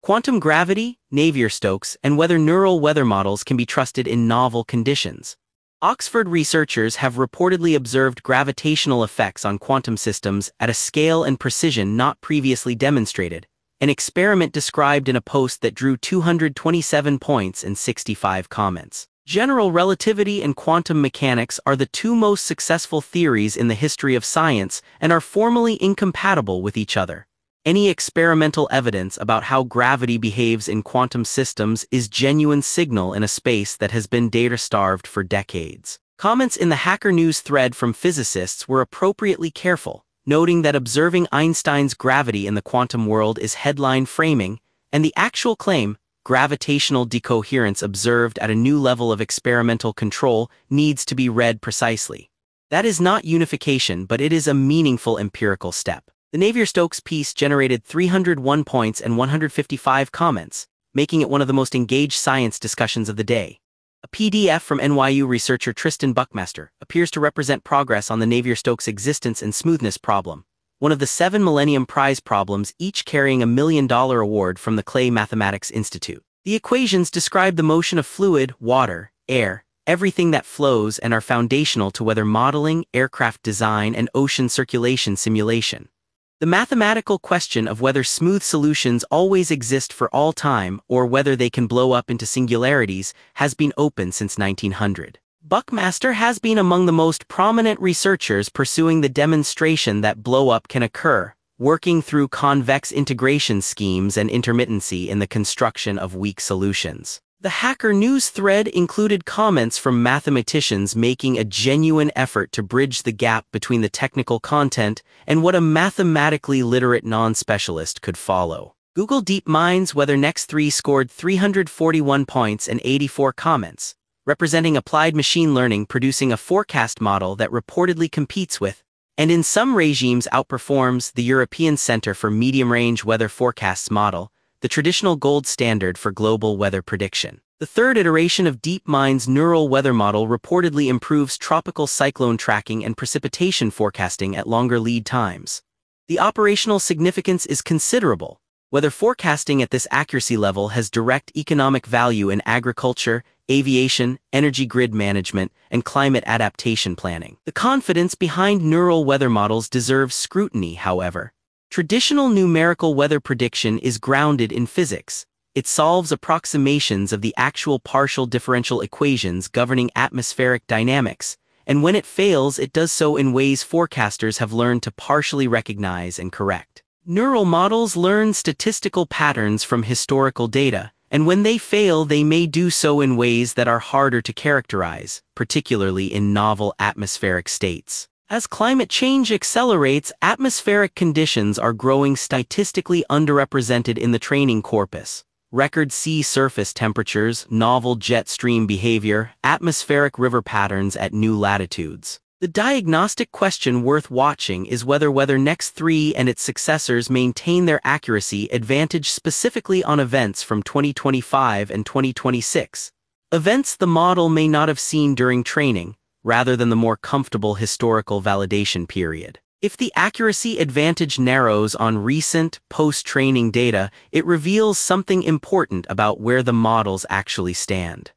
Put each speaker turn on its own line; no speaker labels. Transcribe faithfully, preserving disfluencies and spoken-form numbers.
Quantum gravity, Navier-Stokes, and whether neural weather models can be trusted in novel conditions. Oxford researchers have reportedly observed gravitational effects on quantum systems at a scale and precision not previously demonstrated, an experiment described in a post that drew two hundred twenty-seven points and sixty-five comments. General relativity and quantum mechanics are the two most successful theories in the history of science and are formally incompatible with each other. Any experimental evidence about how gravity behaves in quantum systems is genuine signal in a space that has been data-starved for decades. Comments in the Hacker News thread from physicists were appropriately careful, noting that observing Einstein's gravity in the quantum world is headline framing, and the actual claim, gravitational decoherence observed at a new level of experimental control, needs to be read precisely. That is not unification, but it is a meaningful empirical step. The Navier-Stokes piece generated three hundred one points and one hundred fifty-five comments, making it one of the most engaged science discussions of the day. A P D F from N Y U researcher Tristan Buckmaster appears to represent progress on the Navier-Stokes existence and smoothness problem, one of the seven Millennium Prize problems, each carrying a million dollar award from the Clay Mathematics Institute. The equations describe the motion of fluid, water, air, everything that flows, and are foundational to weather modeling, aircraft design, and ocean circulation simulation. The mathematical question of whether smooth solutions always exist for all time or whether they can blow up into singularities has been open since nineteen hundred. Buckmaster has been among the most prominent researchers pursuing the demonstration that blow-up can occur, working through convex integration schemes and intermittency in the construction of weak solutions. The Hacker News thread included comments from mathematicians making a genuine effort to bridge the gap between the technical content and what a mathematically literate non-specialist could follow. Google DeepMind's WeatherNext three scored three hundred forty-one points and eighty-four comments, representing applied machine learning producing a forecast model that reportedly competes with, and in some regimes outperforms, the European Center for Medium-Range Weather Forecasts model, the traditional gold standard for global weather prediction. The third iteration of DeepMind's neural weather model reportedly improves tropical cyclone tracking and precipitation forecasting at longer lead times. The operational significance is considerable. Weather forecasting at this accuracy level has direct economic value in agriculture, aviation, energy grid management, and climate adaptation planning. The confidence behind neural weather models deserves scrutiny, however. Traditional numerical weather prediction is grounded in physics. It solves approximations of the actual partial differential equations governing atmospheric dynamics, and when it fails, it does so in ways forecasters have learned to partially recognize and correct. Neural models learn statistical patterns from historical data, and when they fail, they may do so in ways that are harder to characterize, particularly in novel atmospheric states. As climate change accelerates, atmospheric conditions are growing statistically underrepresented in the training corpus. Record sea surface temperatures, novel jet stream behavior, atmospheric river patterns at new latitudes. The diagnostic question worth watching is whether WeatherNext three and its successors maintain their accuracy advantage specifically on events from twenty twenty-five and twenty twenty-six. Events the model may not have seen during training, rather than the more comfortable historical validation period. If the accuracy advantage narrows on recent, post-training data, it reveals something important about where the models actually stand.